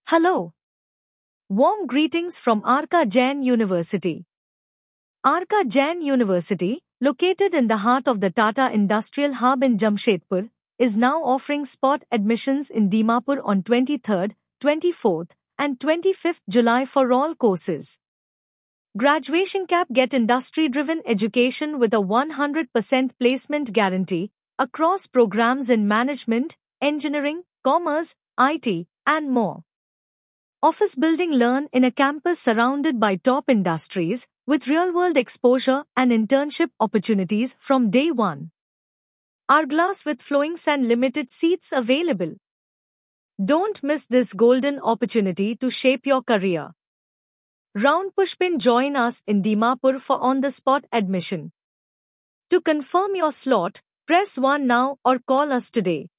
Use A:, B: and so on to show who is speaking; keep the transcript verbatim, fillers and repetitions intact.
A: Hello. Warm greetings from Arka Jain University. Arka Jain University, located in the heart of the Tata Industrial Hub in Jamshedpur, is now offering spot admissions in Dimapur on twenty-third, twenty-fourth, and twenty-fifth July for all courses. Graduation cap get industry-driven education with a one hundred percent placement guarantee across programs in management, engineering, commerce, I T, and more. Office building learn in a campus surrounded by top industries with real world exposure and internship opportunities from day one. Our glass with flowings and limited seats available. Don't miss this golden opportunity to shape your career. Round Pushpin join us in Dimapur for on the spot admission. To confirm your slot, press one now or call us today.